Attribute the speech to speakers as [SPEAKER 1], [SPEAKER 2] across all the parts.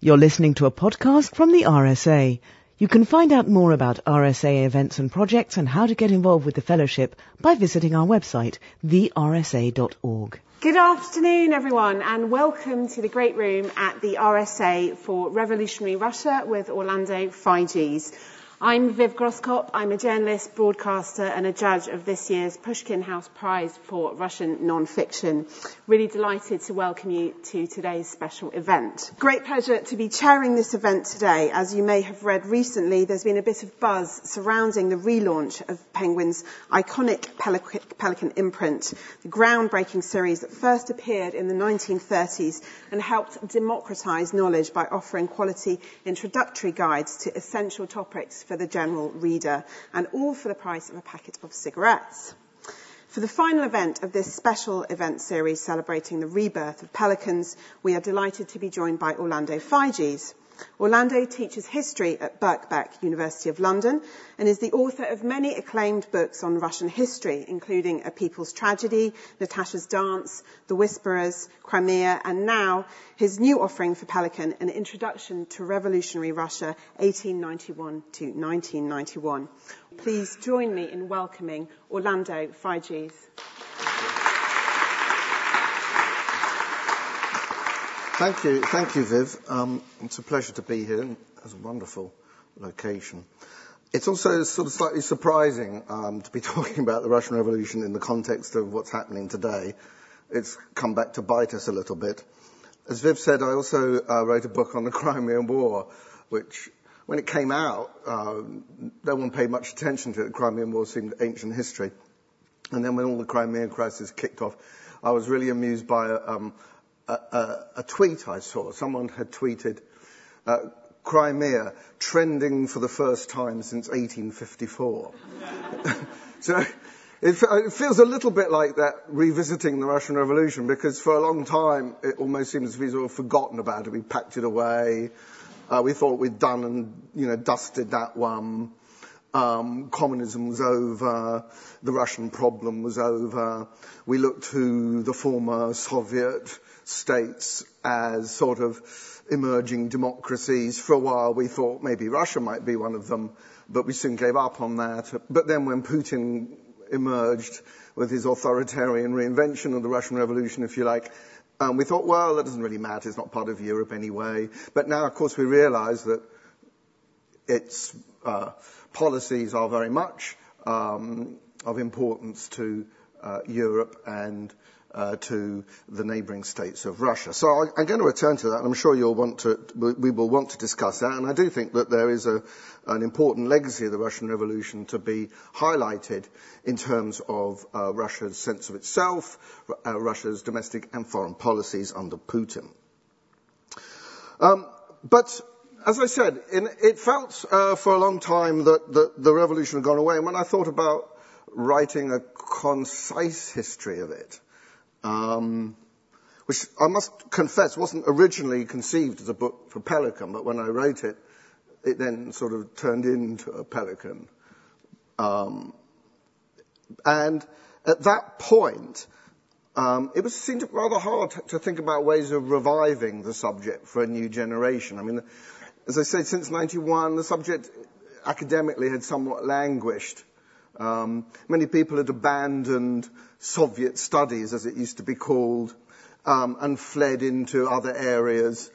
[SPEAKER 1] You're listening to a podcast from the RSA. You can find out more about RSA events and projects and how to get involved with the fellowship by visiting our website, thersa.org.
[SPEAKER 2] Good afternoon, everyone, and welcome to the Great Room at the RSA for Revolutionary Russia with Orlando Figes. I'm Viv Groskop. I'm a journalist, broadcaster and a judge of this year's Pushkin House Prize for Russian Non-Fiction. Really delighted to welcome you to today's special event. Great pleasure to be chairing this event today. As you may have read recently, there's been a bit of buzz surrounding the relaunch of Penguin's iconic Pelican imprint, the groundbreaking series that first appeared in the 1930s and helped democratise knowledge by offering quality introductory guides to essential topics for the general reader, and all for the price of a packet of cigarettes. For the final event of this special event series celebrating the rebirth of Pelicans, we are delighted to be joined by Orlando Figes. Orlando teaches history at Birkbeck, University of London, and is the author of many acclaimed books on Russian history, including A People's Tragedy, Natasha's Dance, The Whisperers, Crimea, and now his new offering for Pelican, An Introduction to Revolutionary Russia, 1891 to 1991. Please join me in welcoming Orlando Figes.
[SPEAKER 3] Thank you, Viv. It's a pleasure to be here. It's a wonderful location. It's also sort of slightly surprising to be talking about the Russian Revolution in the context of what's happening today. It's come back to bite us a little bit. As Viv said, I also wrote a book on the Crimean War, which, when it came out, no one paid much attention to it. The Crimean War seemed ancient history. And then when all the Crimean crisis kicked off, I was really amused by a tweet I saw. Someone had tweeted, Crimea trending for the first time since 1854. So it feels a little bit like that, revisiting the Russian Revolution, because for a long time it almost seems to be sort of forgotten about it. We packed it away. We thought we'd done and, dusted that one. Communism was over. The Russian problem was over. We looked to the former Soviet states as sort of emerging democracies. For a while we thought maybe Russia might be one of them, but we soon gave up on that. But then when Putin emerged with his authoritarian reinvention of the Russian Revolution, if you like, we thought, well, that doesn't really matter, it's not part of Europe anyway. But now, of course, we realize that its policies are very much of importance to Europe and to the neighbouring states of Russia. So I'm going to return to that, and I'm sure we will want to discuss that. And I do think that there is an important legacy of the Russian Revolution to be highlighted in terms of Russia's sense of itself, Russia's domestic and foreign policies under Putin. But as I said, it felt for a long time that the revolution had gone away. And when I thought about writing a concise history of it, which I must confess wasn't originally conceived as a book for Pelican, but when I wrote it, it then sort of turned into a Pelican. And at that point, it seemed rather hard to think about ways of reviving the subject for a new generation. I mean, as I said, since 91, the subject academically had somewhat languished. Many people had abandoned Soviet studies, as it used to be called, and fled into other areas,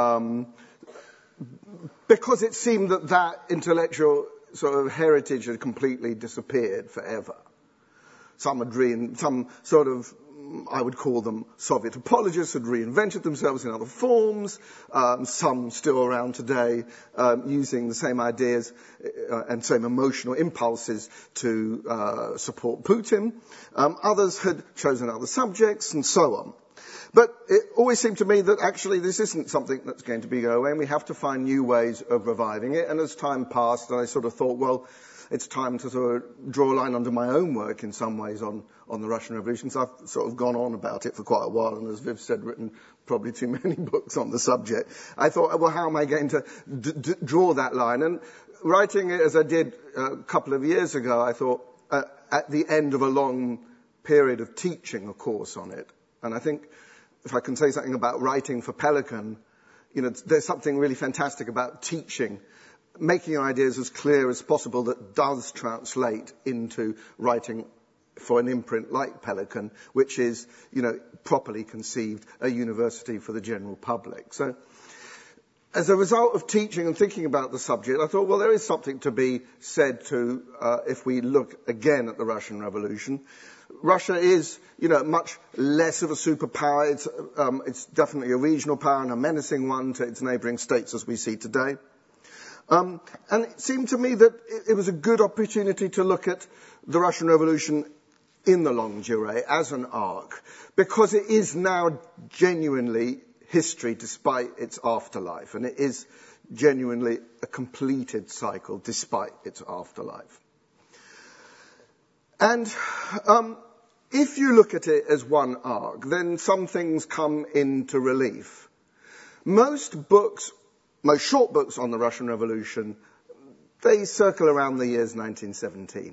[SPEAKER 3] because it seemed that intellectual sort of heritage had completely disappeared forever. Some sort of, I would call them Soviet apologists, had reinvented themselves in other forms, some still around today, using the same ideas and same emotional impulses to support Putin. Others had chosen other subjects and so on. But it always seemed to me that actually this isn't something that's going to be going away, and we have to find new ways of reviving it. And as time passed, I sort of thought, well, it's time to sort of draw a line under my own work in some ways on the Russian Revolution. So I've sort of gone on about it for quite a while, and as Viv said, written probably too many books on the subject. I thought, well, how am I going to draw that line? And writing it as I did a couple of years ago, I thought, at the end of a long period of teaching a course on it, and I think if I can say something about writing for Pelican, there's something really fantastic about teaching, making ideas as clear as possible that does translate into writing for an imprint like Pelican, which is, properly conceived, a university for the general public. So, as a result of teaching and thinking about the subject, I thought, well, there is something to be said to, if we look again at the Russian Revolution. Russia is, much less of a superpower. It's definitely a regional power and a menacing one to its neighbouring states as we see today. And it seemed to me that it was a good opportunity to look at the Russian Revolution in the longue durée as an arc, because it is now genuinely history despite its afterlife, and it is genuinely a completed cycle despite its afterlife. And if you look at it as one arc, then some things come into relief. Most short books on the Russian Revolution, they circle around the years 1917.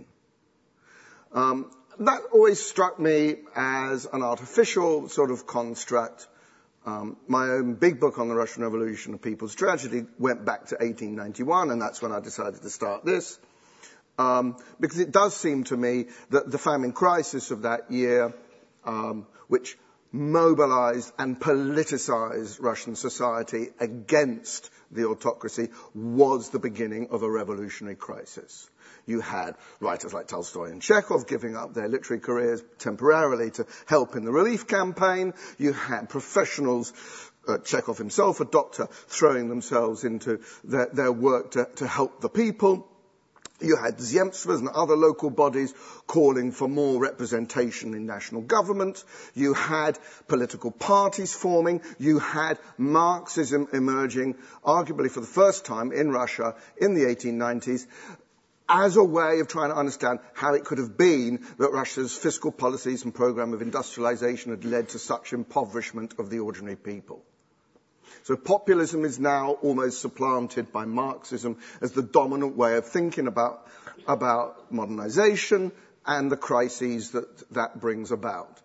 [SPEAKER 3] That always struck me as an artificial sort of construct. My own big book on the Russian Revolution, A People's Tragedy, went back to 1891, and that's when I decided to start this. Because it does seem to me that the famine crisis of that year, which mobilized and politicized Russian society against the autocracy, was the beginning of a revolutionary crisis. You had writers like Tolstoy and Chekhov giving up their literary careers temporarily to help in the relief campaign. You had professionals, Chekhov himself, a doctor, throwing themselves into their work to help the people. You had Zemstvas and other local bodies calling for more representation in national government. You had political parties forming. You had Marxism emerging, arguably for the first time in Russia in the 1890s, as a way of trying to understand how it could have been that Russia's fiscal policies and program of industrialization had led to such impoverishment of the ordinary people. So populism is now almost supplanted by Marxism as the dominant way of thinking about modernization and the crises that brings about.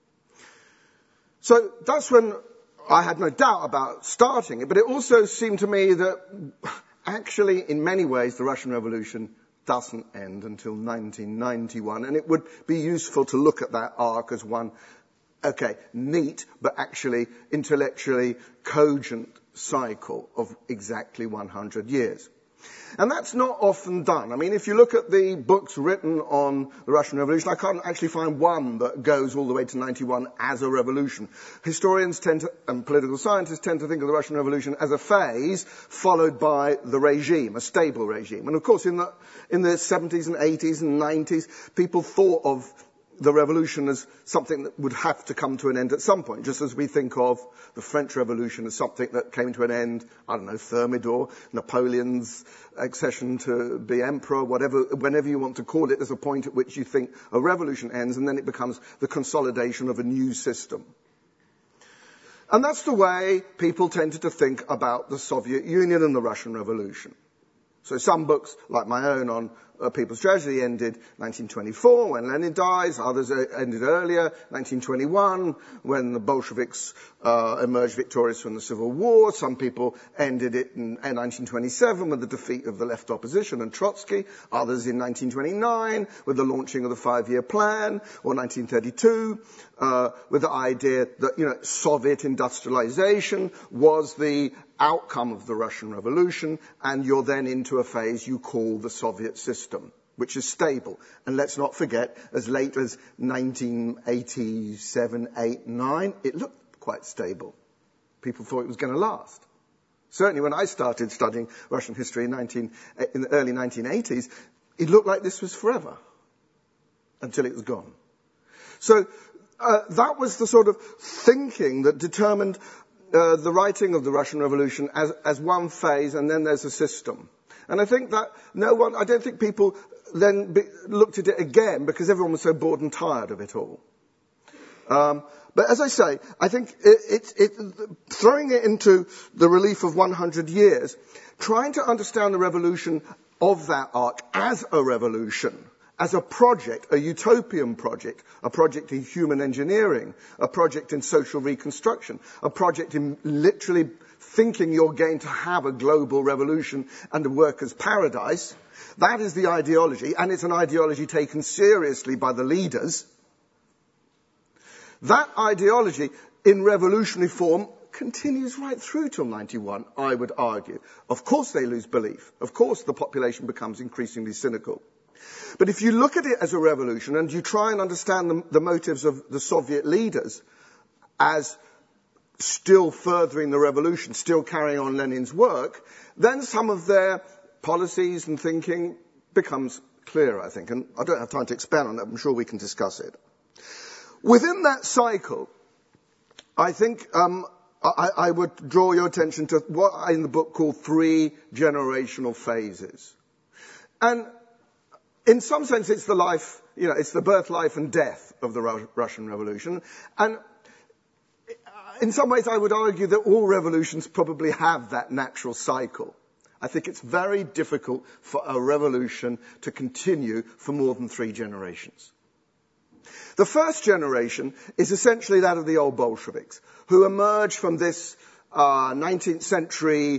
[SPEAKER 3] So that's when I had no doubt about starting it, but it also seemed to me that actually, in many ways, the Russian Revolution doesn't end until 1991, and it would be useful to look at that arc as one, neat, but actually intellectually cogent cycle of exactly 100 years. And that's not often done. I mean, if you look at the books written on the Russian Revolution, I can't actually find one that goes all the way to 91 as a revolution. Historians and political scientists tend to think of the Russian Revolution as a phase followed by the regime, a stable regime. And of course, in the 70s and 80s and 90s, people thought of the revolution as something that would have to come to an end at some point, just as we think of the French Revolution as something that came to an end, Thermidor, Napoleon's accession to be emperor, whenever you want to call it, there's a point at which you think a revolution ends, and then it becomes the consolidation of a new system. And that's the way people tended to think about the Soviet Union and the Russian Revolution. So some books, like my own on People's Tragedy, ended 1924 when Lenin dies. Others ended earlier, 1921, when the Bolsheviks emerged victorious from the Civil War. Some people ended it in 1927 with the defeat of the left opposition and Trotsky. Others in 1929 with the launching of the 5-year plan, or 1932 with the idea that Soviet industrialization was the outcome of the Russian Revolution, and you're then into a phase you call the Soviet system, which is stable. And let's not forget, as late as 1987, 8, 9, it looked quite stable. People thought it was going to last. Certainly when I started studying Russian history in the early 1980s, it looked like this was forever, until it was gone. So that was the sort of thinking that determined the writing of the Russian Revolution as one phase, and then there's a system. And I think that I don't think people then looked at it again because everyone was so bored and tired of it all. But as I say, I think throwing it into the relief of 100 years, trying to understand the revolution of that arc as a revolution, as a project, a utopian project, a project in human engineering, a project in social reconstruction, a project in literally thinking you're going to have a global revolution and a workers' paradise. That is the ideology, and it's an ideology taken seriously by the leaders. That ideology, in revolutionary form, continues right through till 91, I would argue. Of course they lose belief. Of course the population becomes increasingly cynical. But if you look at it as a revolution and you try and understand the motives of the Soviet leaders as still furthering the revolution, still carrying on Lenin's work, then some of their policies and thinking becomes clearer, I think. And I don't have time to expand on that. I'm sure we can discuss it. Within that cycle, I think I would draw your attention to what I in the book call 3 generational phases. And in some sense, it's the life, it's the birth, life, and death of the Russian Revolution. And in some ways, I would argue that all revolutions probably have that natural cycle. I think it's very difficult for a revolution to continue for more than 3 generations. The first generation is essentially that of the old Bolsheviks, who emerged from this 19th century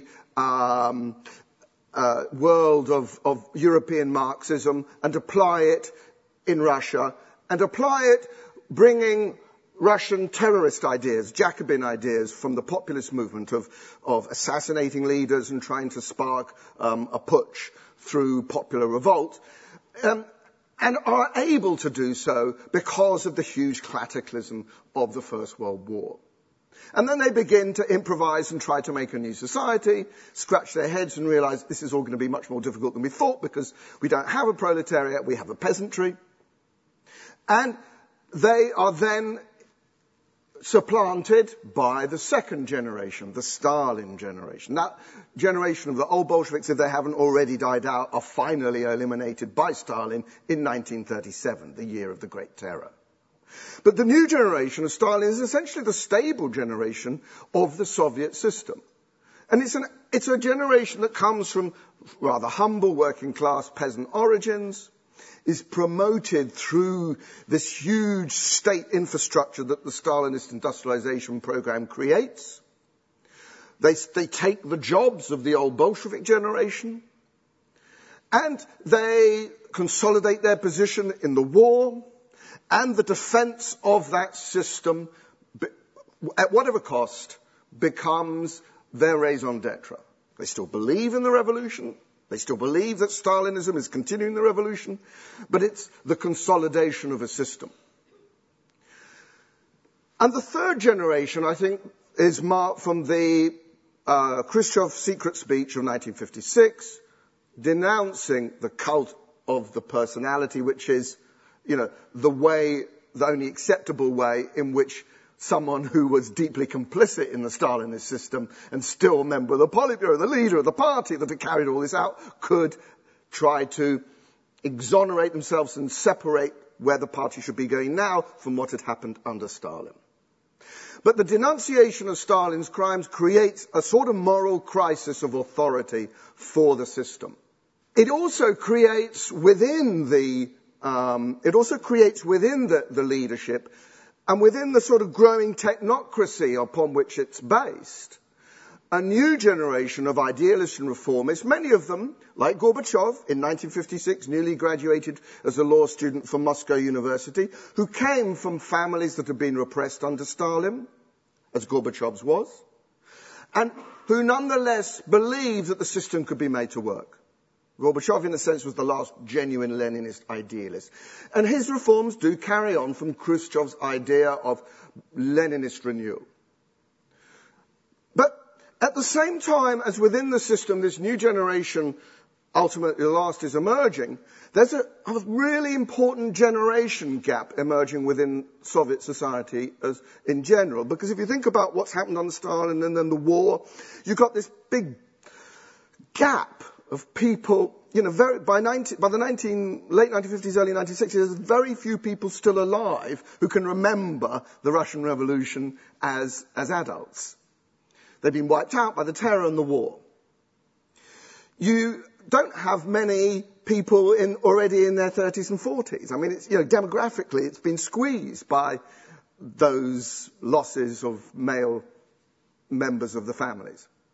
[SPEAKER 3] world of European Marxism and apply it in Russia, and apply it bringing Russian terrorist ideas, Jacobin ideas from the populist movement of assassinating leaders and trying to spark a putsch through popular revolt, and are able to do so because of the huge cataclysm of the First World War. And then they begin to improvise and try to make a new society, scratch their heads and realize this is all going to be much more difficult than we thought because we don't have a proletariat, we have a peasantry. And they are then supplanted by the second generation, the Stalin generation. That generation of the old Bolsheviks, if they haven't already died out, are finally eliminated by Stalin in 1937, the year of the Great Terror. But the new generation of Stalin is essentially the stable generation of the Soviet system. And it's a generation that comes from rather humble working class peasant origins, is promoted through this huge state infrastructure that the Stalinist industrialization program creates. They take the jobs of the old Bolshevik generation, and they consolidate their position in the war, and the defense of that system, at whatever cost, becomes their raison d'etre. They still believe in the revolution. They still believe that Stalinism is continuing the revolution, but it's the consolidation of a system. And the third generation, I think, is marked from the Khrushchev secret speech of 1956, denouncing the cult of the personality, which is, the only acceptable way in which someone who was deeply complicit in the Stalinist system and still a member of the Politburo, the leader of the party that had carried all this out, could try to exonerate themselves and separate where the party should be going now from what had happened under Stalin. But the denunciation of Stalin's crimes creates a sort of moral crisis of authority for the system. It also creates within the leadership and within the sort of growing technocracy upon which it's based, a new generation of idealists and reformists, many of them, like Gorbachev, in 1956, newly graduated as a law student from Moscow University, who came from families that had been repressed under Stalin, as Gorbachev's was, and who nonetheless believed that the system could be made to work. Gorbachev, in a sense, was the last genuine Leninist idealist. And his reforms do carry on from Khrushchev's idea of Leninist renewal. But at the same time as within the system this new generation, ultimately the last, is emerging, there's a really important generation gap emerging within Soviet society as in general. Because if you think about what's happened under Stalin and then the war, you've got this big gap of people, by the late 1950s, early 1960s, there's very few people still alive who can remember the Russian Revolution as adults. They've been wiped out by the terror and the war. You don't have many people already in their 30s and 40s. I mean, demographically, it's been squeezed by those losses of male members of the families.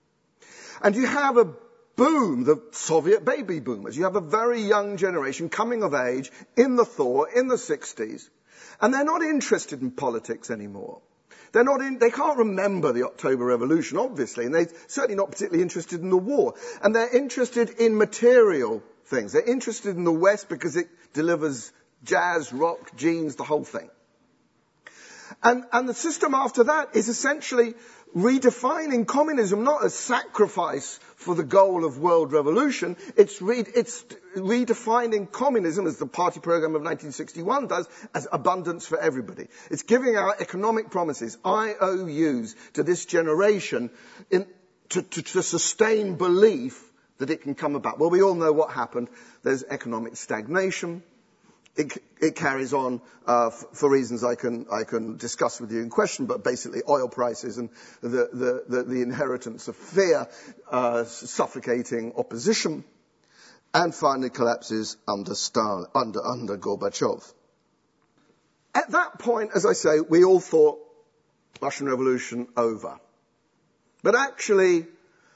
[SPEAKER 3] And you have a boom, the Soviet baby boomers. You have a very young generation coming of age in the thaw, in the 60s, and they're not interested in politics anymore. They can't remember the October Revolution, obviously, and they're certainly not particularly interested in the war. And they're interested in material things. They're interested in the West because it delivers jazz, rock, jeans, the whole thing. And the system after that is essentially redefining communism not as sacrifice for the goal of world revolution. It's redefining communism, as the party program of 1961 does, as abundance for everybody. It's giving our economic promises, IOUs, to this generation to sustain belief that it can come about. Well, we all know what happened. There's economic stagnation. It carries on for reasons I can discuss with you in question, but basically oil prices and the inheritance of fear suffocating opposition, and finally collapses under Gorbachev. At that point, as I say, we all thought Russian Revolution over. But actually,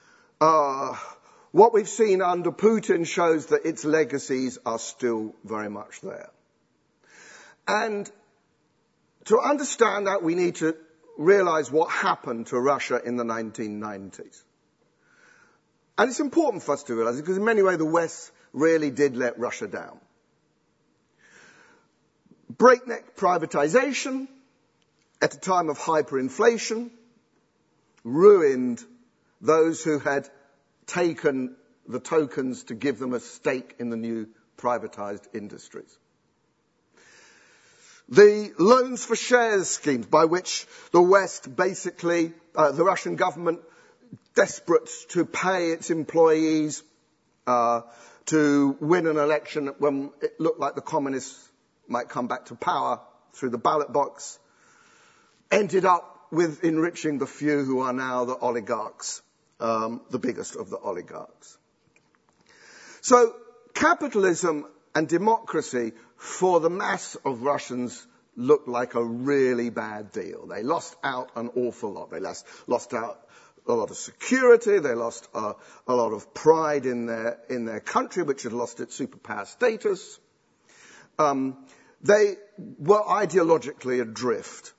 [SPEAKER 3] what we've seen under Putin shows that its legacies are still very much there. And to understand that, we need to realize what happened to Russia in the 1990s. And it's important for us to realize it because in many ways the West really did let Russia down. Breakneck privatization at a time of hyperinflation ruined those who had taken the tokens to give them a stake in the new privatized industries. The loans for shares schemes by which the West basically, the Russian government, desperate to pay its employees to win an election when it looked like the communists might come back to power through the ballot box, ended up with enriching the few who are now the oligarchs. The biggest of the oligarchs. So capitalism and democracy for the mass of Russians looked like a really bad deal. They lost out an awful lot. They lost out a lot of security. They lost a lot of pride in their country, which had lost its superpower status. They were ideologically adrift.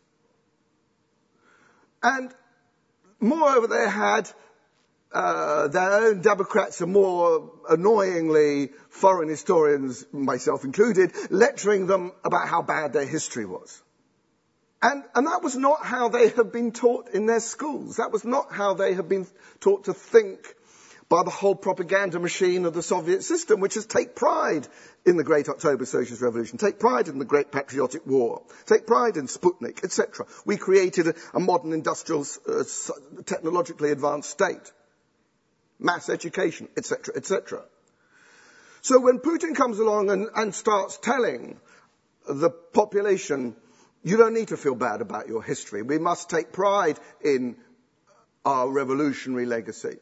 [SPEAKER 3] And moreover, they had their own Democrats, and more annoyingly foreign historians, myself included, lecturing them about how bad their history was. And that was not how they had been taught in their schools. That was not how they had been taught to think by the whole propaganda machine of the Soviet system, which is take pride in the Great October Socialist Revolution, take pride in the Great Patriotic War, take pride in Sputnik, etc. We created a modern industrial, technologically advanced state. Mass education, etc., etc. So when Putin comes along and starts telling the population, you don't need to feel bad about your history. We must take pride in our revolutionary legacy.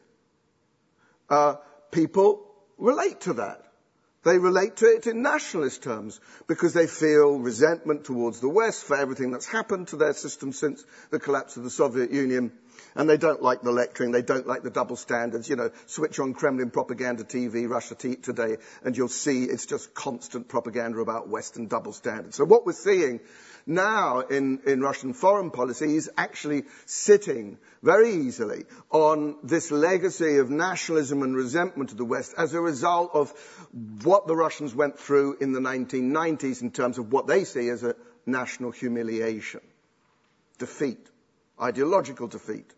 [SPEAKER 3] People relate to that. They relate to it in nationalist terms because they feel resentment towards the West for everything that's happened to their system since the collapse of the Soviet Union. And they don't like the lecturing, they don't like the double standards. Switch on Kremlin propaganda TV, Russia Today, and you'll see it's just constant propaganda about Western double standards. So what we're seeing now in Russian foreign policy is actually sitting very easily on this legacy of nationalism and resentment of the West as a result of what the Russians went through in the 1990s in terms of what they see as a national humiliation, defeat, ideological defeat.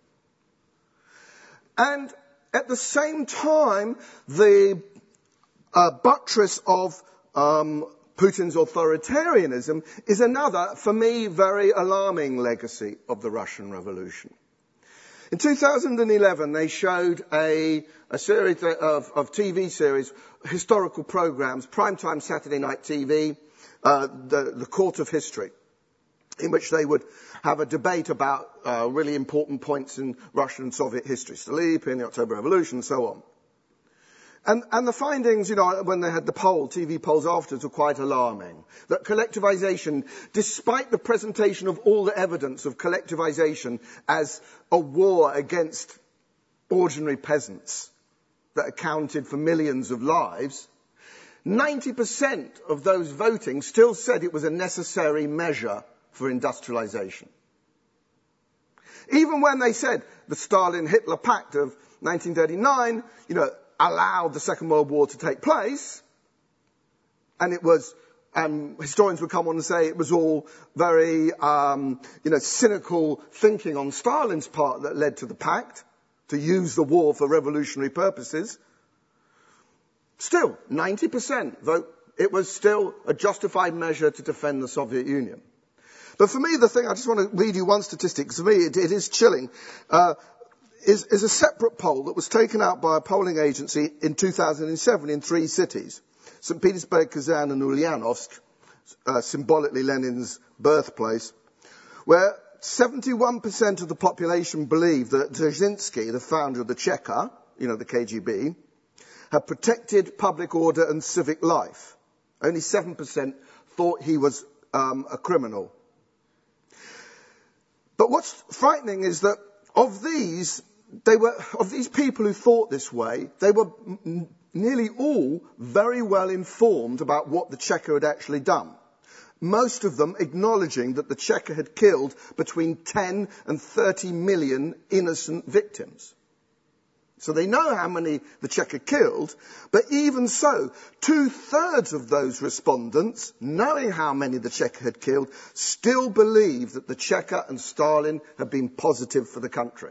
[SPEAKER 3] And at the same time, the buttress of Putin's authoritarianism is another, for me, very alarming legacy of the Russian Revolution. In 2011, they showed a series of TV series, historical programs, primetime Saturday night TV, the Court of History, in which they would have a debate about really important points in Russian and Soviet history, Stolypin, the October Revolution, and so on. And the findings, when they had the TV polls afterwards, were quite alarming. That collectivization, despite the presentation of all the evidence of collectivization as a war against ordinary peasants that accounted for millions of lives, 90% of those voting still said it was a necessary measure for industrialization. Even when they said the Stalin-Hitler Pact of 1939, allowed the Second World War to take place, and it was, historians would come on and say it was all very, cynical thinking on Stalin's part that led to the pact, to use the war for revolutionary purposes. Still, 90% vote it was still a justified measure to defend the Soviet Union. But for me, the thing, I just want to read you one statistic, because for me it is chilling, is a separate poll that was taken out by a polling agency in 2007 in 3 cities. St. Petersburg, Kazan and Ulyanovsk, symbolically Lenin's birthplace, where 71% of the population believed that Dzerzhinsky, the founder of the Cheka, the KGB, had protected public order and civic life. Only 7% thought he was a criminal. But what's frightening is that of these people who thought this way, they were nearly all very well informed about what the Cheka had actually done. Most of them acknowledging that the Cheka had killed between 10 and 30 million innocent victims. So they know how many the Cheka killed, but even so, 2/3 of those respondents, knowing how many the Cheka had killed, still believe that the Cheka and Stalin have been positive for the country.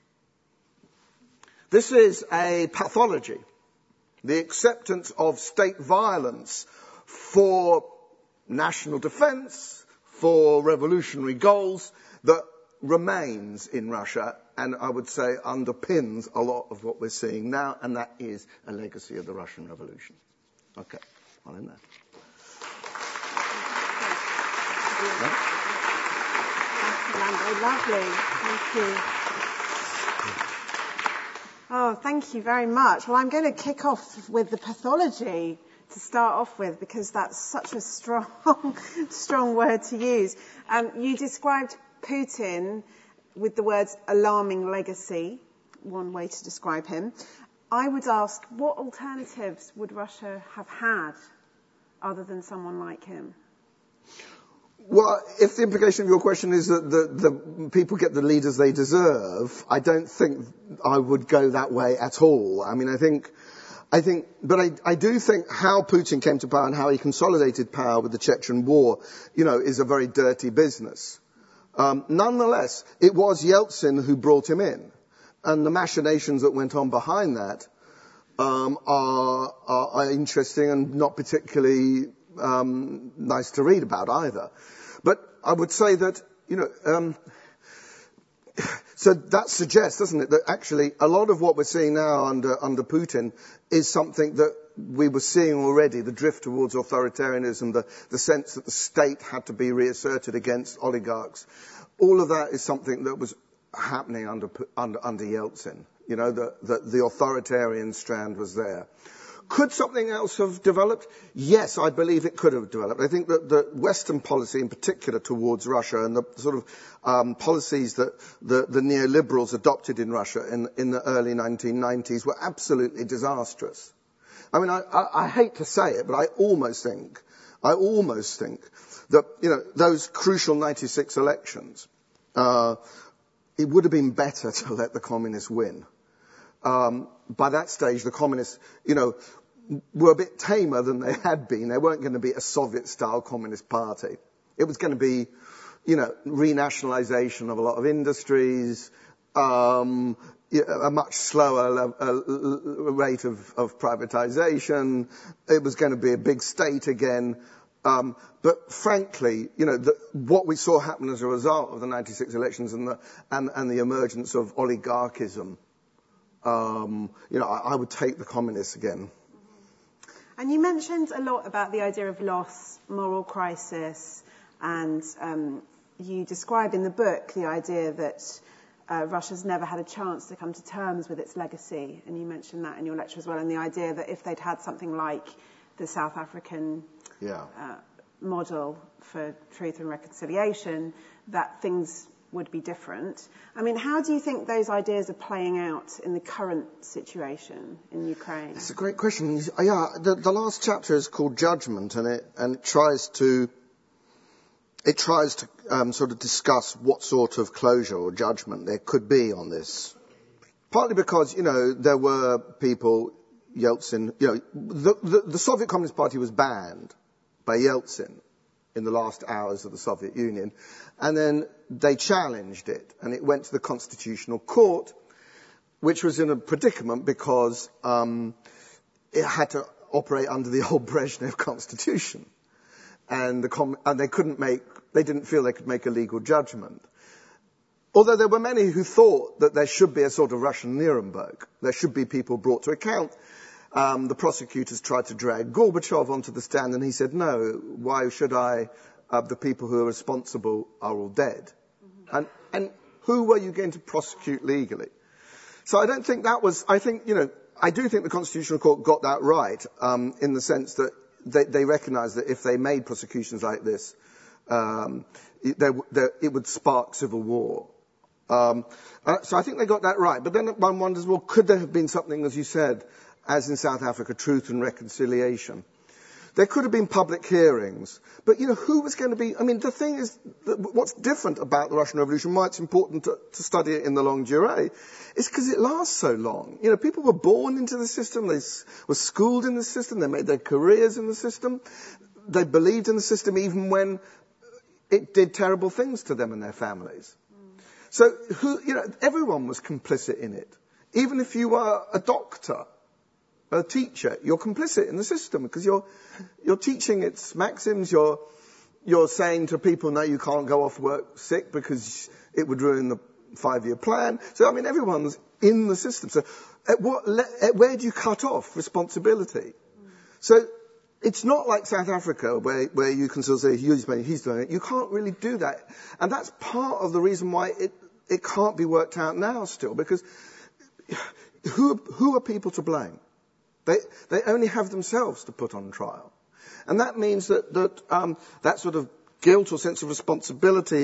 [SPEAKER 3] This is a pathology, the acceptance of state violence for national defense, for revolutionary goals, that remains in Russia, and I would say underpins a lot of what we're seeing now, and that is a legacy of the Russian Revolution. Okay, on in there.
[SPEAKER 2] Lovely, thank you. Oh, thank you very much. Well, I'm going to kick off with the pathology to start off with, because that's such a strong word to use. You described Putin with the words alarming legacy, one way to describe him. I would ask, what alternatives would Russia have had other than someone like him?
[SPEAKER 3] Well, if the implication of your question is that the people get the leaders they deserve, I don't think I would go that way at all. I mean, I do think how Putin came to power and how he consolidated power with the Chechen War, is a very dirty business. Nonetheless, it was Yeltsin who brought him in, and the machinations that went on behind that are interesting and not particularly nice to read about either. But I would say that, so that suggests, doesn't it, that actually a lot of what we're seeing now under Putin is something that we were seeing already, the drift towards authoritarianism, the sense that the state had to be reasserted against oligarchs. All of that is something that was happening under Yeltsin. That the authoritarian strand was there. Could something else have developed? Yes, I believe it could have developed. I think that the Western policy in particular towards Russia and the sort of policies that the neoliberals adopted in Russia in the early 1990s were absolutely disastrous. I mean, I hate to say it, but I almost think that, those crucial 96 elections, it would have been better to let the communists win. By that stage, the communists, were a bit tamer than they had been. They weren't going to be a Soviet-style communist party. It was going to be, renationalization of a lot of industries, a much slower rate of privatization. It was going to be a big state again. But frankly, what we saw happen as a result of the 96 elections and the emergence of oligarchism, I would take the communists again.
[SPEAKER 2] And you mentioned a lot about the idea of loss, moral crisis, and you describe in the book the idea that Russia's never had a chance to come to terms with its legacy, and you mentioned that in your lecture as well, and the idea that if they'd had something like the South African model for truth and reconciliation, that things would be different. I mean, how do you think those ideas are playing out in the current situation in Ukraine?
[SPEAKER 3] It's a great question. Yeah, the last chapter is called Judgment, and it tries to sort of discuss what sort of closure or judgment there could be on this. Partly because, there were people, Yeltsin, the Soviet Communist Party was banned by Yeltsin in the last hours of the Soviet Union, and then they challenged it, and it went to the Constitutional Court, which was in a predicament because it had to operate under the old Brezhnev Constitution, and they didn't feel they could make a legal judgment. Although there were many who thought that there should be a sort of Russian Nuremberg. There should be people brought to account. The prosecutors tried to drag Gorbachev onto the stand, and he said, no, why should I? The people who are responsible are all dead. Mm-hmm. And who were you going to prosecute legally? So I don't think that was, I do think the Constitutional Court got that right, in the sense that they recognized that if they made prosecutions like this, it would spark civil war. So I think they got that right. But then one wonders, well, could there have been something, as you said, as in South Africa, truth and reconciliation? There could have been public hearings. But, who was going to be... I mean, the thing is, what's different about the Russian Revolution, why it's important to study it in the longue durée, is because it lasts so long. People were born into the system, they were schooled in the system, they made their careers in the system, they believed in the system even when it did terrible things to them and their families. So, everyone was complicit in it. Even if you were a doctor, a teacher, you're complicit in the system because you're teaching its maxims. You're saying to people, no, you can't go off work sick because it would ruin the 5-year plan. So, everyone's in the system. So, where do you cut off responsibility? So, it's not like South Africa where you can sort of say, he's doing it. You can't really do that. And that's part of the reason why it can't be worked out now still, because who are people to blame? They only have themselves to put on trial. And that means that sort of guilt or sense of responsibility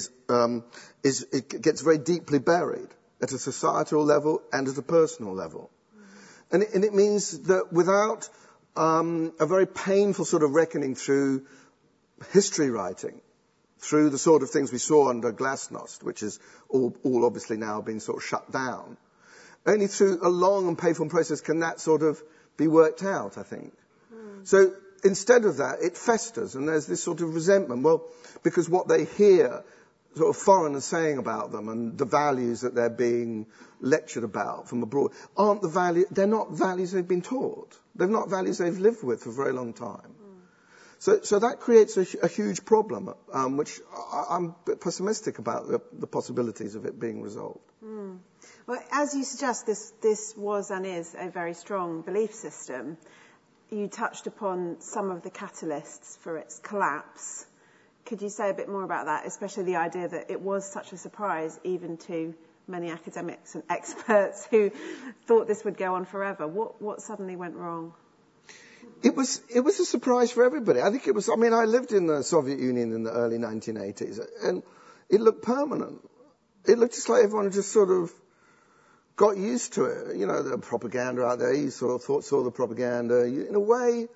[SPEAKER 3] it gets very deeply buried at a societal level and at a personal level. And it means that without a very painful sort of reckoning through history writing, through the sort of things we saw under Glasnost, which is all obviously now been sort of shut down, only through a long and painful process can that sort of be worked out, I think. So instead of that, it festers, and there's this sort of resentment. Well, because what they hear sort of foreigners saying about them and the values that they're being lectured about from abroad they're not values they've been taught. They're not values they've lived with for a very long time. So that creates a huge problem, which I'm a bit pessimistic about the possibilities of it being resolved.
[SPEAKER 2] Well, as you suggest, this was and is a very strong belief system. You touched upon some of the catalysts for its collapse. Could you say a bit more about that, especially the idea that it was such a surprise even to many academics and experts who thought this would go on forever? What suddenly went wrong?
[SPEAKER 3] It was a surprise for everybody. I think it was. I mean, I lived in the Soviet Union in the early 1980s, and it looked permanent. It looked just like everyone just sort of got used to it. The propaganda out there. You sort of saw the propaganda. In a way,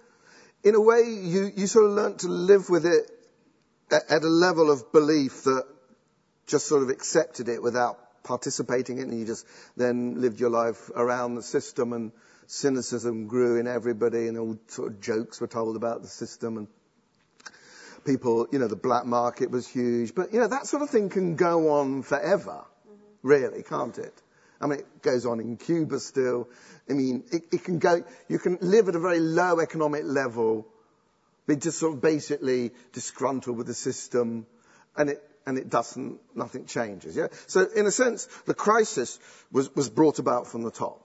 [SPEAKER 3] you sort of learnt to live with it at a level of belief that just sort of accepted it without participating in it, and you just then lived your life around the system, and cynicism grew in everybody, and all sort of jokes were told about the system, and people, the black market was huge. But, that sort of thing can go on forever, really, can't it? I mean, it goes on in Cuba still. I mean, it can go, you can live at a very low economic level, be just sort of basically disgruntled with the system, and nothing changes, yeah? So, in a sense, the crisis was brought about from the top.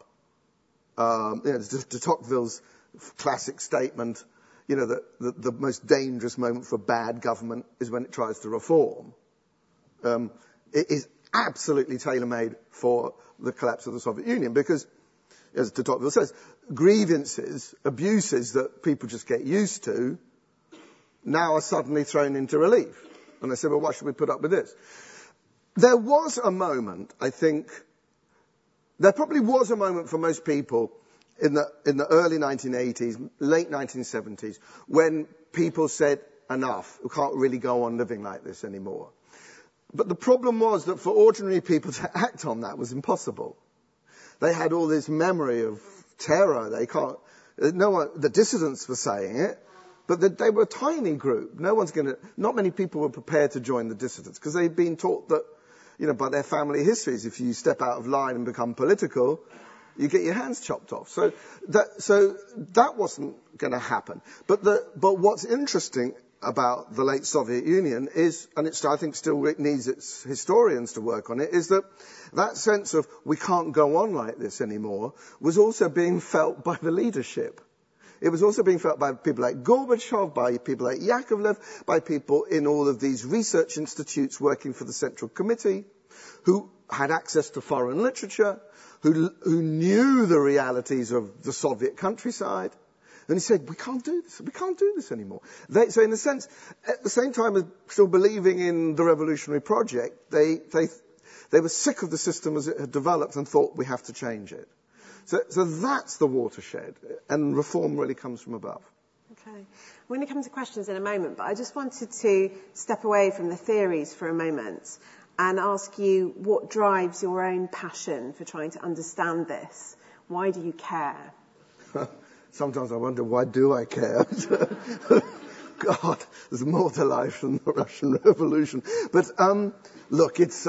[SPEAKER 3] De Tocqueville's classic statement, that the most dangerous moment for bad government is when it tries to reform. It is absolutely tailor-made for the collapse of the Soviet Union because, as de Tocqueville says, grievances, abuses that people just get used to, now are suddenly thrown into relief. And they say, well, why should we put up with this? There was a moment, I think, there probably was a moment for most people in the early 1980s, late 1970s, when people said, enough, we can't really go on living like this anymore. But the problem was that for ordinary people to act on that was impossible. They had all this memory of terror. The dissidents were saying it, but they were a tiny group. Not many people were prepared to join the dissidents because they'd been taught that, by their family histories, if you step out of line and become political, you get your hands chopped off. So that wasn't going to happen. But what's interesting about the late Soviet Union is, and I think still needs its historians to work on it, is that sense of we can't go on like this anymore was also being felt by the leadership. It was also being felt by people like Gorbachev, by people like Yakovlev, by people in all of these research institutes working for the Central Committee, who had access to foreign literature, who knew the realities of the Soviet countryside. And he said, we can't do this anymore. So in a sense, at the same time as still believing in the revolutionary project, they were sick of the system as it had developed and thought we have to change it. So that's the watershed, and reform really comes from above.
[SPEAKER 2] Okay. We're going to come to questions in a moment, but I just wanted to step away from the theories for a moment and ask you what drives your own passion for trying to understand this. Why do you care?
[SPEAKER 3] Sometimes I wonder, why do I care? God, there's more to life than the Russian Revolution. But look, it's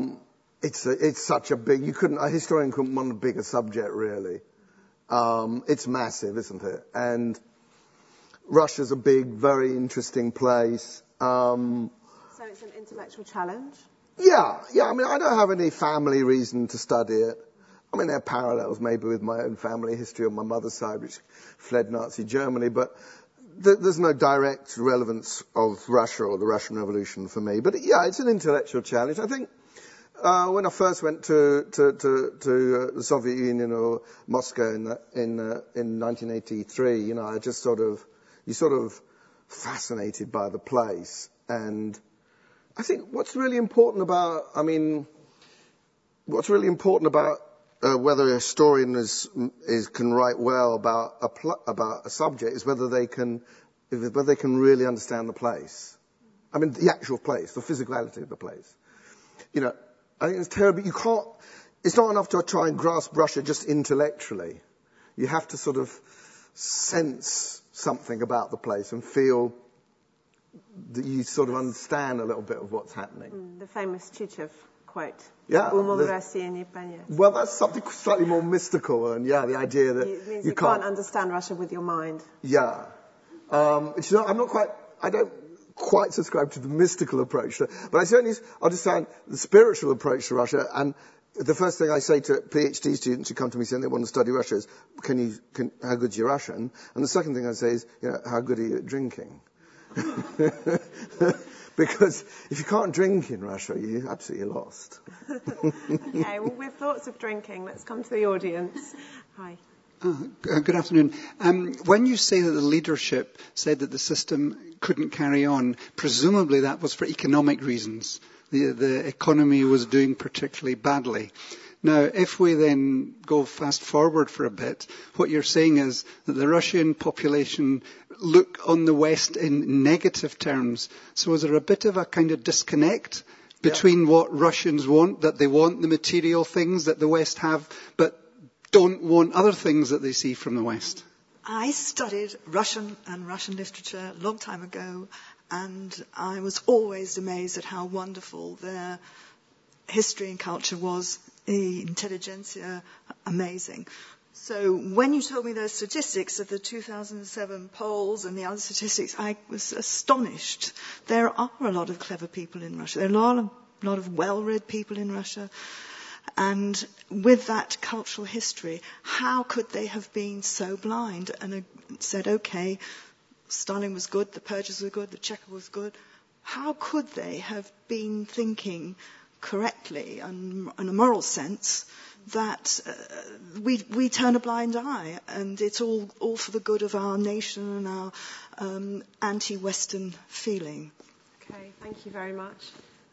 [SPEAKER 3] such a big. A historian couldn't want a bigger subject, really. It's massive, isn't it? And Russia's a big, very interesting place.
[SPEAKER 2] So it's an intellectual challenge?
[SPEAKER 3] Yeah. I mean, I don't have any family reason to study it. I mean, there are parallels maybe with my own family history on my mother's side, which fled Nazi Germany, but there's no direct relevance of Russia or the Russian Revolution for me. But yeah, it's an intellectual challenge. I think when I first went to the Soviet Union or Moscow in 1983, I just sort of fascinated by the place. And I think what's really important about whether a historian can write well about a subject is whether they can really understand the place. I mean, the actual place, the physicality of the place. I think it's terrible. It's not enough to try and grasp Russia just intellectually. You have to sort of sense something about the place and feel that you sort of understand a little bit of what's happening.
[SPEAKER 2] The famous Tchutchev quote.
[SPEAKER 3] Yeah.
[SPEAKER 2] Well,
[SPEAKER 3] that's something slightly more mystical, and the idea that
[SPEAKER 2] you can't understand Russia with your mind.
[SPEAKER 3] Yeah. I don't quite subscribe to the mystical approach, but I certainly understand the spiritual approach to Russia. And the first thing I say to PhD students who come to me saying they want to study Russia is, how good's your Russian? And the second thing I say is, how good are you at drinking? Because if you can't drink in Russia, you're absolutely lost.
[SPEAKER 2] Okay, well, with thoughts of drinking, let's come to the audience. Hi.
[SPEAKER 4] Good afternoon. When you say that the leadership said that the system couldn't carry on, presumably that was for economic reasons. The economy was doing particularly badly. Now, if we then go fast forward for a bit, what you're saying is that the Russian population look on the West in negative terms. So is there a bit of a kind of disconnect between what Russians want, that they want the material things that the West have, but don't want other things that they see from the West?
[SPEAKER 5] I studied Russian and Russian literature a long time ago, and I was always amazed at how wonderful their history and culture was. The intelligentsia, amazing. So when you told me those statistics of the 2007 polls and the other statistics, I was astonished. There are a lot of clever people in Russia. There are a lot of well-read people in Russia. And with that cultural history, how could they have been so blind and said, okay, Stalin was good, the purges were good, the Cheka was good. How could they have been thinking correctly and in a moral sense that we turn a blind eye and it's all for the good of our nation and our anti-Western feeling?
[SPEAKER 2] Okay, thank you very much.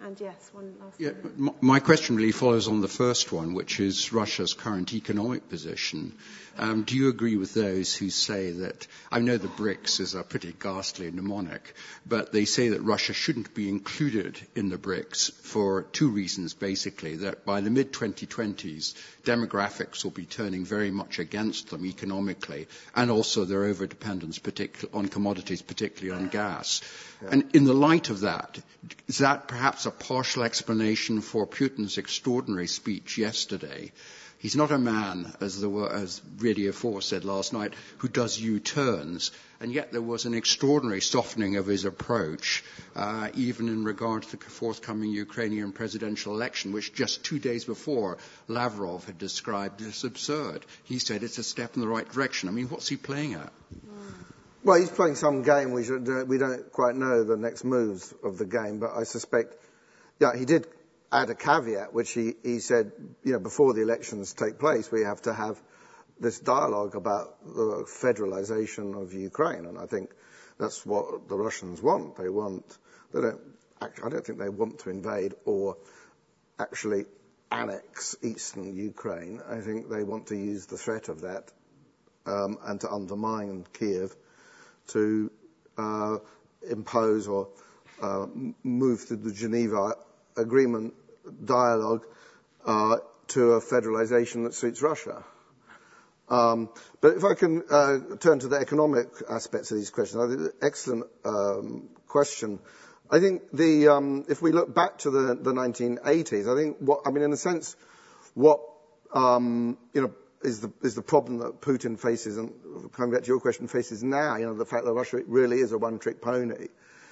[SPEAKER 2] And yes, one last
[SPEAKER 6] Yeah,
[SPEAKER 2] one.
[SPEAKER 6] my question really follows on the first one, which is Russia's current economic position. Do you agree with those who say that, I know the BRICS is a pretty ghastly mnemonic, but they say that Russia shouldn't be included in the BRICS for two reasons, basically, that by the mid-2020s, demographics will be turning very much against them economically, and also their overdependence on commodities, particularly on gas. Yeah. And in the light of that, is that perhaps a partial explanation for Putin's extraordinary speech yesterday? He's not a man, as Radio 4 said last night, who does U-turns, and yet there was an extraordinary softening of his approach, even in regard to the forthcoming Ukrainian presidential election, which just 2 days before Lavrov had described as absurd. He said it's a step in the right direction. I mean, what's he playing at?
[SPEAKER 3] Well, he's playing some game. We don't quite know the next moves of the game, but I suspect, yeah, he did add a caveat, which he said, before the elections take place, we have to have this dialogue about the federalization of Ukraine. And I think that's what the Russians want. I don't think they want to invade or actually annex eastern Ukraine. I think they want to use the threat of that and to undermine Kiev to impose or move to the Geneva Agreement dialogue to a federalization that suits Russia. But if I can turn to the economic aspects of these questions, I think excellent question. I think if we look back to the 1980s, I think in a sense, what is the problem that Putin faces, and coming back to your question, faces now, the fact that Russia really is a one-trick pony.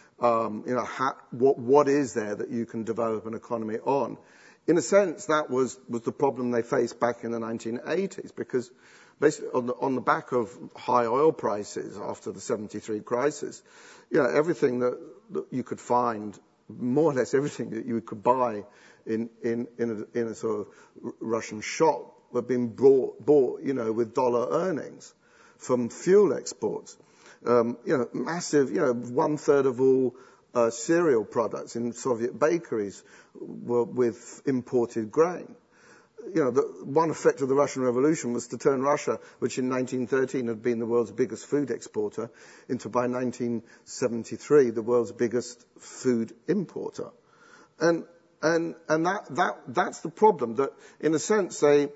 [SPEAKER 3] What is there that you can develop an economy on? In a sense, that was the problem they faced back in the 1980s, because basically on the back of high oil prices after the 73 crisis, everything that you could find, more or less everything that you could buy in a sort of Russian shop were being bought, with dollar earnings from fuel exports. Massive, 1/3 of all cereal products in Soviet bakeries were with imported grain. One effect of the Russian Revolution was to turn Russia, which in 1913 had been the world's biggest food exporter, into by 1973 the world's biggest food importer. And that's the problem, that in a sense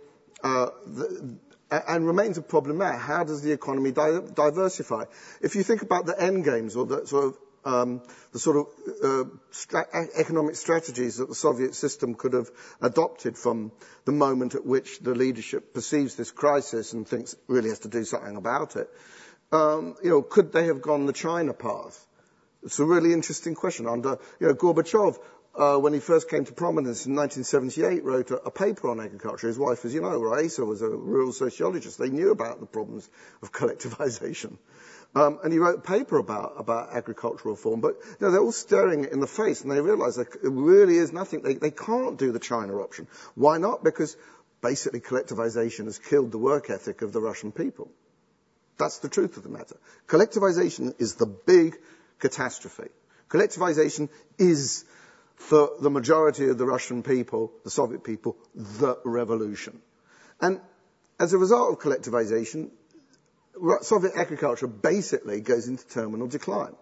[SPEAKER 3] and remains a problem there. How does the economy diversify? If you think about the end games or the sort of economic strategies that the Soviet system could have adopted from the moment at which the leadership perceives this crisis and thinks it really has to do something about it, could they have gone the China path? It's a really interesting question. Under Gorbachev, when he first came to prominence in 1978, wrote a paper on agriculture. His wife, as you know, Raisa, was a rural sociologist. They knew about the problems of collectivization. And he wrote a paper about agricultural reform. But they're all staring it in the face, and they realize that it really is nothing. They can't do the China option. Why not? Because basically collectivization has killed the work ethic of the Russian people. That's the truth of the matter. Collectivization is the big catastrophe. Collectivization is, for the majority of the Russian people, the Soviet people, the revolution. And as a result of collectivization, Soviet agriculture basically goes into terminal decline.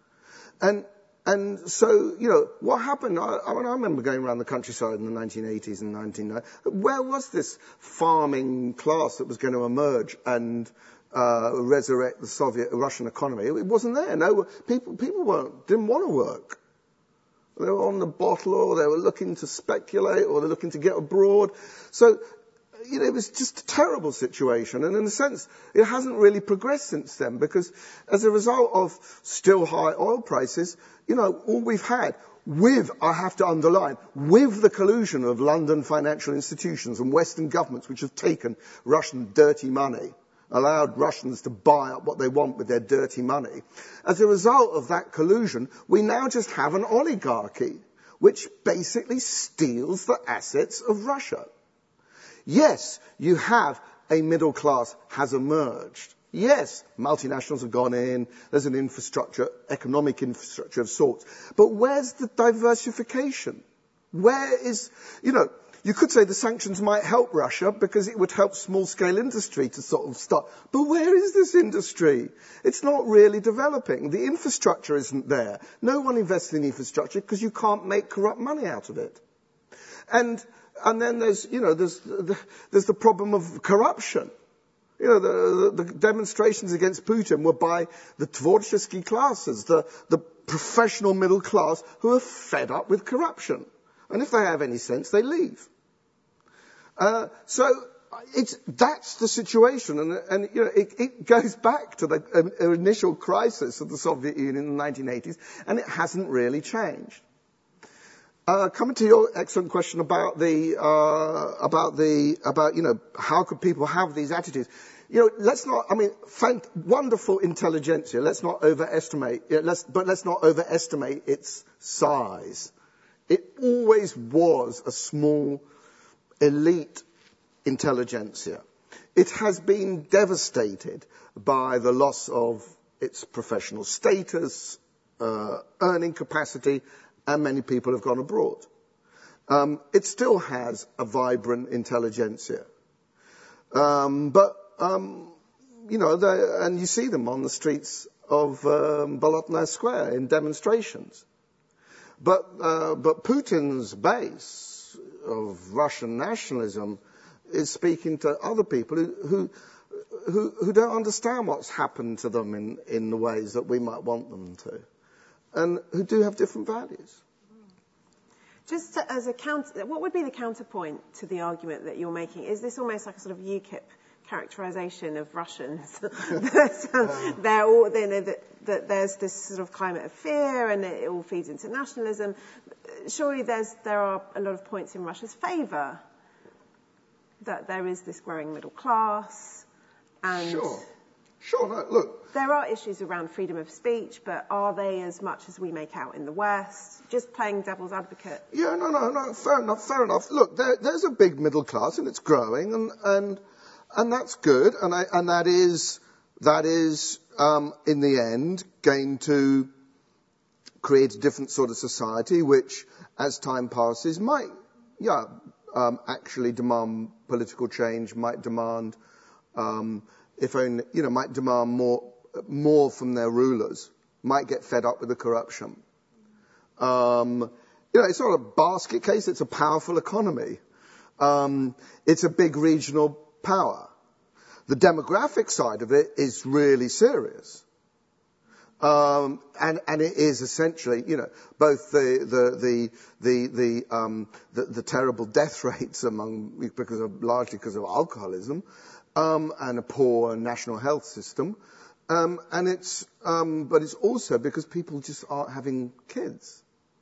[SPEAKER 3] And so, what happened? I remember going around the countryside in the 1980s and 1990s. Where was this farming class that was going to emerge and resurrect the Russian economy? It wasn't there. No, people didn't want to work. They were on the bottle, or they were looking to speculate, or they're looking to get abroad. So, it was just a terrible situation. And in a sense, it hasn't really progressed since then, because as a result of still high oil prices, all we've had, I have to underline, with the collusion of London financial institutions and Western governments, which have taken Russian dirty money, allowed Russians to buy up what they want with their dirty money. As a result of that collusion, we now just have an oligarchy, which basically steals the assets of Russia. Yes, you have a middle class has emerged, Yes, multinationals have gone in, there's an infrastructure, economic infrastructure of sorts. But where's the diversification? Where is, you could say the sanctions might help Russia because it would help small-scale industry to sort of start. But where is this industry? It's not really developing. The infrastructure isn't there. No one invests in infrastructure because you can't make corrupt money out of it. And then there's the problem of corruption. The demonstrations against Putin were by the Tvorchesky classes, the professional middle class who are fed up with corruption. And if they have any sense, they leave. So that's the situation, and it goes back to the initial crisis of the Soviet Union in the 1980s, and it hasn't really changed. Coming to your excellent question about how could people have these attitudes? Wonderful intelligentsia. Let's not overestimate. But let's not overestimate its size. It always was a small, elite intelligentsia. It has been devastated by the loss of its professional status, earning capacity, and many people have gone abroad. It still has a vibrant intelligentsia. And you see them on the streets of Bolotnaya Square in demonstrations. But Putin's base of Russian nationalism is speaking to other people who don't understand what's happened to them in the ways that we might want them to, and who do have different values.
[SPEAKER 2] Just as a counter, what would be the counterpoint to the argument that you're making? Is this almost like a sort of UKIP characterization of Russians? That there's this sort of climate of fear and it all feeds into nationalism. Surely there are a lot of points in Russia's favour, that there is this growing middle class. And
[SPEAKER 3] Sure. No, look.
[SPEAKER 2] There are issues around freedom of speech, but are they as much as we make out in the West? Just playing devil's advocate.
[SPEAKER 3] Yeah, no. Fair enough. Look, there's a big middle class and it's growing, and that's good, and that is in the end going to create a different sort of society, which, as time passes, might actually demand political change, might demand might demand more from their rulers, might get fed up with the corruption. It's not a basket case, it's a powerful economy. It's a big regional power. The demographic side of it is really serious. And it is essentially, both the terrible death rates largely because of alcoholism, and a poor national health system, but it's also because people just aren't having kids.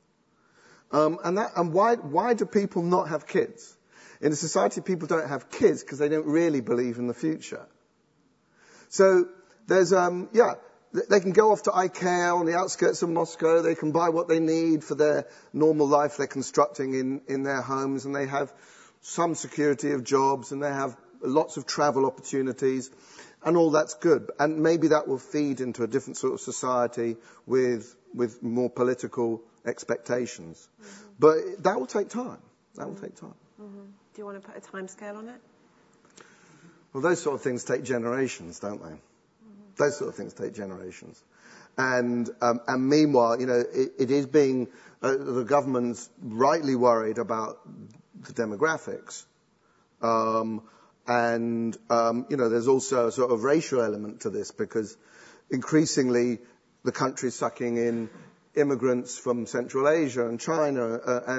[SPEAKER 3] And why do people not have kids? In a society, people don't have kids because they don't really believe in the future. So there's they can go off to IKEA on the outskirts of Moscow. They can buy what they need for their normal life they're constructing in their homes, and they have some security of jobs, and they have lots of travel opportunities, and all that's good. And maybe that will feed into a different sort of society with more political expectations. Mm-hmm. But that will take time. Mm-hmm.
[SPEAKER 2] Do you want to put a time scale on it?
[SPEAKER 3] Well, those sort of things take generations, don't they? Mm-hmm. Those sort of things take generations. And meanwhile, it is being, the government's rightly worried about the demographics. There's also a sort of racial element to this, because increasingly the country's sucking in immigrants from Central Asia and China,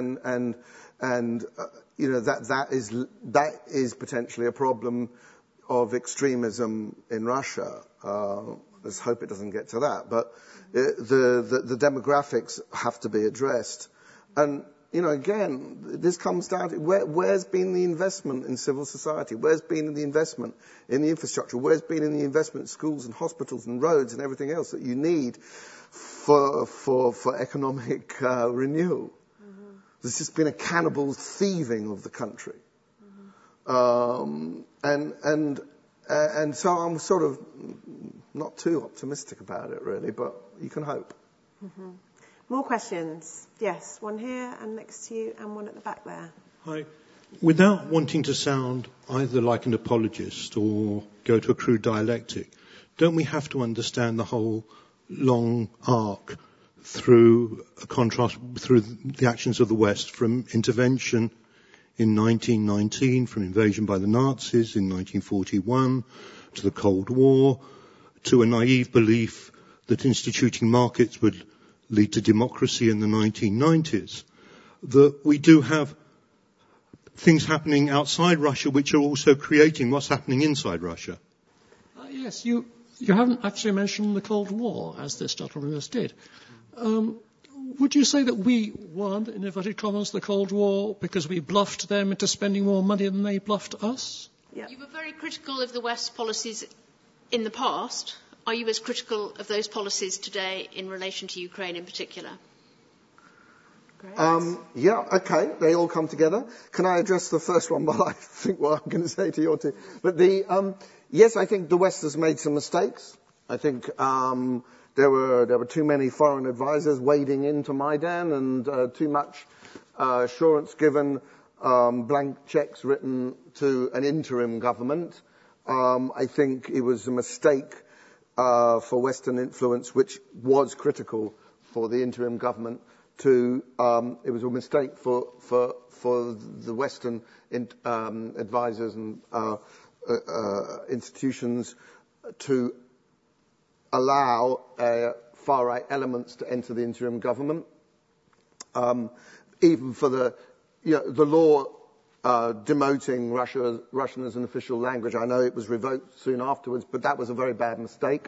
[SPEAKER 3] that is potentially a problem of extremism in Russia. Let's hope it doesn't get to that. But the demographics have to be addressed. And again, this comes down to where's been the investment in civil society? Where's been the investment in the infrastructure? Where's been in the investment in schools and hospitals and roads and everything else that you need for economic renewal? Mm-hmm. There's just been a cannibal thieving of the country. Mm-hmm. And so I'm sort of not too optimistic about it, really, but you can hope.
[SPEAKER 2] Mm-hmm. More questions? Yes, one here and next to you and one at the back there.
[SPEAKER 7] Hi. Without wanting to sound either like an apologist or go to a crude dialectic, don't we have to understand the whole long arc through a contrast, through the actions of the West, from intervention in 1919, from invasion by the Nazis in 1941, to the Cold War, to a naive belief that instituting markets would lead to democracy in the 1990s, that we do have things happening outside Russia which are also creating what's happening inside Russia?
[SPEAKER 8] Yes, you haven't actually mentioned the Cold War, as this gentleman just did. Would you say that we won, in inverted commas, the Cold War because we bluffed them into spending more money than they bluffed us?
[SPEAKER 2] Yeah.
[SPEAKER 9] You were very critical of the West's policies in the past. Are you as critical of those policies today in relation to Ukraine in particular?
[SPEAKER 3] Yeah, okay, they all come together. Can I address the first one while I think what I'm going to say to your two? But yes, I think the West has made some mistakes. I think there were too many foreign advisors wading into Maidan and too much assurance given, blank checks written to an interim government. I think it was a mistake for Western influence, which was critical for the interim government. It was a mistake for the Western advisors and institutions to allow far-right elements to enter the interim government. Even for the law demoting Russian as an official language, I know it was revoked soon afterwards, but that was a very bad mistake.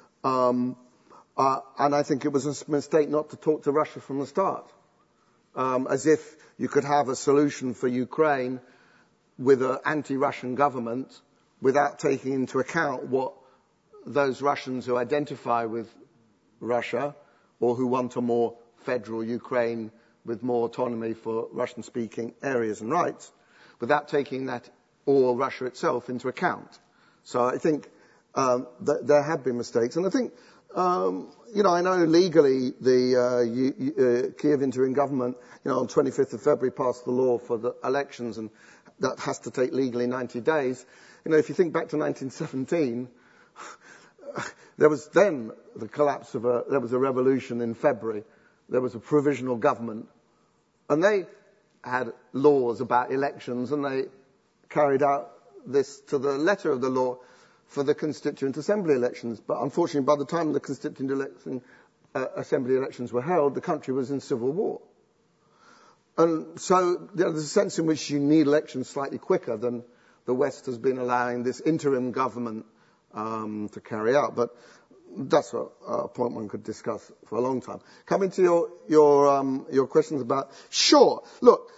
[SPEAKER 3] And I think it was a mistake not to talk to Russia from the start, as if you could have a solution for Ukraine with an anti-Russian government without taking into account what those Russians who identify with Russia or who want a more federal Ukraine with more autonomy for Russian-speaking areas and rights, without taking that or Russia itself into account. So I think there have been mistakes, and I think I know legally the Kiev interim government, on 25th of February passed the law for the elections, and that has to take legally 90 days. If you think back to 1917, there was then the collapse of there was a revolution in February. There was a provisional government, and they had laws about elections, and they carried out this to the letter of the law for the Constituent Assembly elections. But unfortunately, by the time the Constituent Assembly elections were held, the country was in civil war. And so there's a sense in which you need elections slightly quicker than the West has been allowing this interim government to carry out. But that's a point one could discuss for a long time. Coming to your questions about... Sure. Look,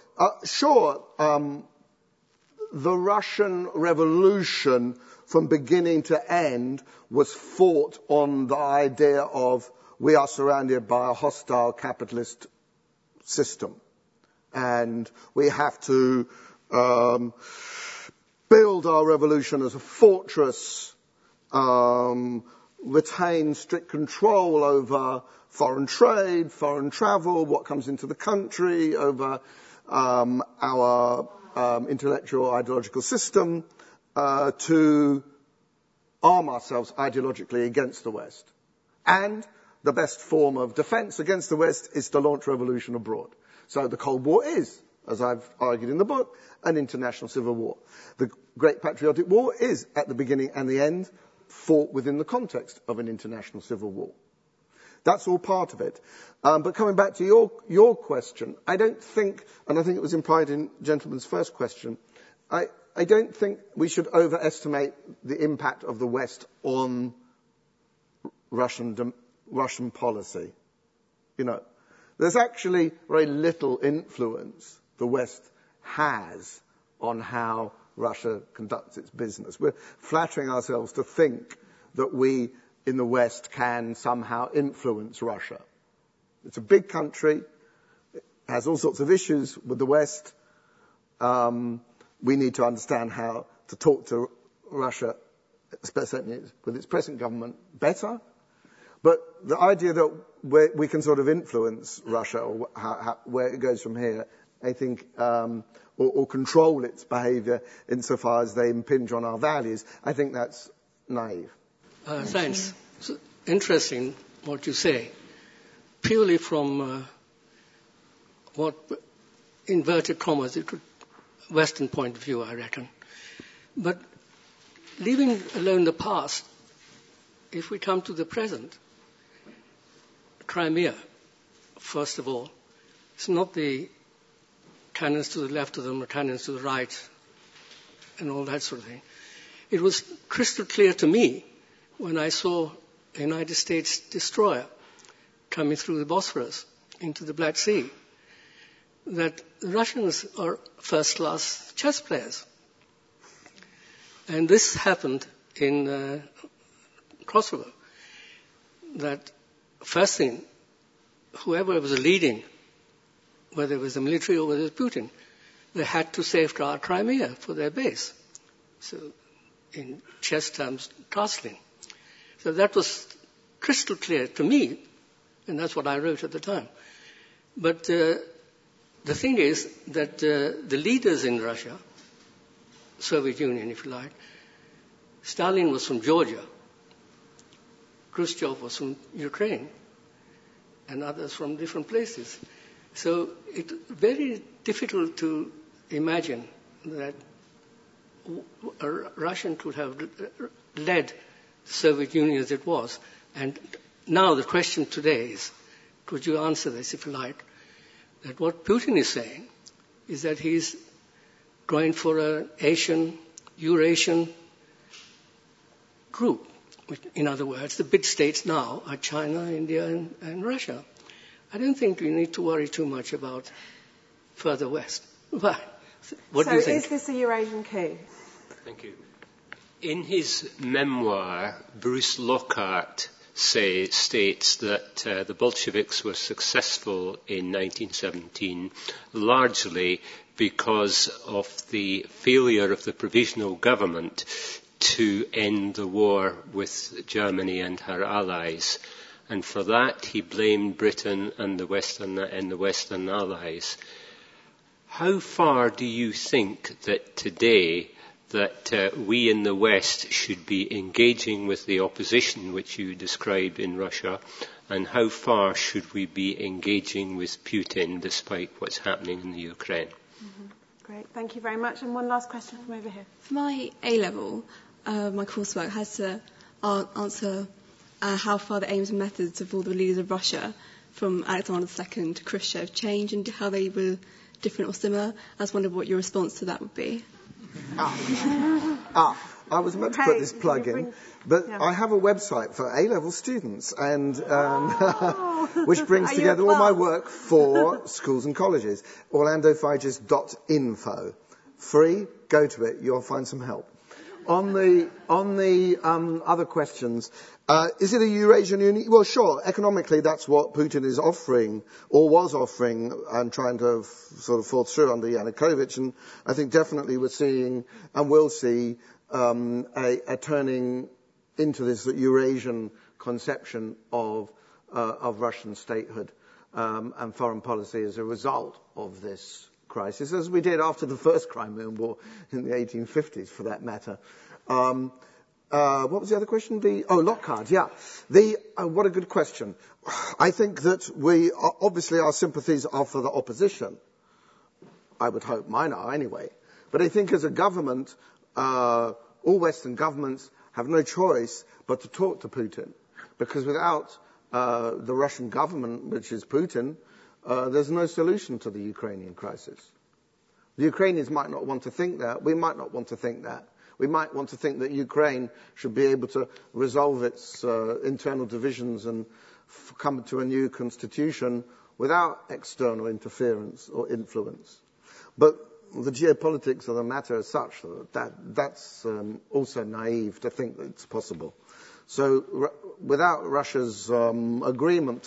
[SPEAKER 3] the Russian Revolution from beginning to end was fought on the idea of we are surrounded by a hostile capitalist system, and we have to build our revolution as a fortress, retain strict control over foreign trade, foreign travel, what comes into the country, over our intellectual ideological system, to arm ourselves ideologically against the West. And the best form of defense against the West is to launch revolution abroad. So the Cold War is, as I've argued in the book, an international civil war. The Great Patriotic War is, at the beginning and the end, fought within the context of an international civil war. That's all part of it. But coming back to your question, I don't think, and I think it was implied in the gentleman's first question, I don't think we should overestimate the impact of the West on Russian policy. There's actually very little influence the West has on how Russia conducts its business. We're flattering ourselves to think that we in the West can somehow influence Russia. It's a big country. It has all sorts of issues with the West. We need to understand how to talk to Russia certainly with its present government, better. But the idea that we can sort of influence Russia or where it goes from here, I think, or control its behaviour insofar as they impinge on our values, I think that's naive.
[SPEAKER 10] Thanks. It's interesting what you say. Purely from what, inverted commas, Western point of view, I reckon. But leaving alone the past, if we come to the present, Crimea, first of all, it's not the cannons to the left of them or cannons to the right and all that sort of thing. It was crystal clear to me when I saw a United States destroyer coming through the Bosphorus into the Black Sea that the Russians are first-class chess players. And this happened in Kosovo, that first thing, whoever was leading, whether it was the military or whether it was Putin, they had to safeguard Crimea for their base. So in chess terms, castling. So that was crystal clear to me, and that's what I wrote at the time. But the thing is that the leaders in Russia, Soviet Union if you like, Stalin was from Georgia, Khrushchev was from Ukraine, and others from different places. So it's very difficult to imagine that a Russian could have led the Soviet Union as it was. And now the question today is, could you answer this if you like, that what Putin is saying is that he's going for an Asian, Eurasian group. In other words, the big states now are China, India, and Russia. I don't think we need to worry too much about further west. What do you think?
[SPEAKER 2] So is this a Eurasian coup?
[SPEAKER 11] Thank you. In his memoir, Bruce Lockhart states that the Bolsheviks were successful in 1917 largely because of the failure of the provisional government to end the war with Germany and her allies. And for that he blamed Britain and the Western allies. How far do you think that today that we in the West should be engaging with the opposition which you describe in Russia, and how far should we be engaging with Putin despite what's happening in the Ukraine?
[SPEAKER 2] Mm-hmm. Great, thank you very much. And one last question from over here.
[SPEAKER 12] For my A-level, my coursework has to answer how far the aims and methods of all the leaders of Russia, from Alexander II to Khrushchev, change and how they were different or similar. I was wondering what your response to that would be.
[SPEAKER 3] I was meant to put this plug in, but I have a website for A-level students, and which brings together all my work for schools and colleges. OrlandoFigers.info. Free, go to it, you'll find some help. On the other questions, is it a Eurasian Union? Well, sure. Economically, that's what Putin is offering, or was offering, and trying to sort of fall through under Yanukovych. And I think definitely we're seeing, and will see, a turning into this Eurasian conception of Russian statehood and foreign policy as a result of this crisis, as we did after the first Crimean War in the 1850s, for that matter. What was the other question? Lockhart, yeah. What a good question. I think that obviously our sympathies are for the opposition. I would hope mine are anyway. But I think as a government, all Western governments have no choice but to talk to Putin. Because without the Russian government, which is Putin, there's no solution to the Ukrainian crisis. The Ukrainians might not want to think that. We might not want to think that. We might want to think that Ukraine should be able to resolve its internal divisions and come to a new constitution without external interference or influence. But the geopolitics of the matter is such that's also naive to think that it's possible. So without Russia's agreement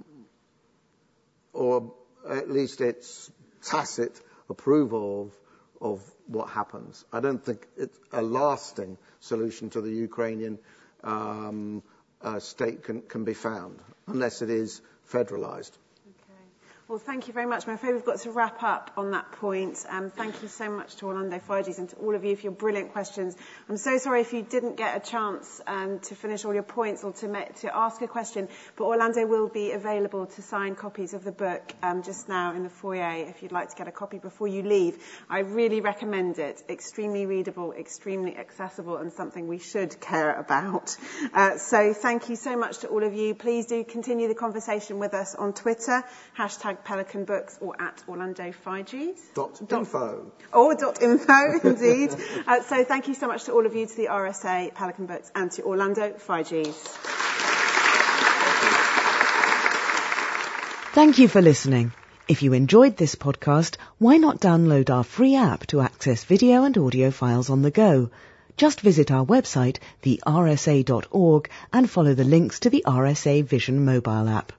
[SPEAKER 3] or at least its tacit approval what happens. I don't think it's a lasting solution to the Ukrainian state can be found unless it is federalised.
[SPEAKER 2] Well, thank you very much. I'm afraid we've got to wrap up on that point. Thank you so much to Orlando Figes and to all of you for your brilliant questions. I'm so sorry if you didn't get a chance to finish all your points or to ask a question, but Orlando will be available to sign copies of the book just now in the foyer if you'd like to get a copy before you leave. I really recommend it. Extremely readable, extremely accessible, and something we should care about. So thank you so much to all of you. Please do continue the conversation with us on Twitter, #Pelican Books, or at Orlando Figes.
[SPEAKER 3] .info.
[SPEAKER 2] Or .info, indeed. So thank you so much to all of you, to the RSA, Pelican Books, and to Orlando Figes.
[SPEAKER 1] Thank you for listening. If you enjoyed this podcast, why not download our free app to access video and audio files on the go? Just visit our website, thersa.org, and follow the links to the RSA Vision mobile app.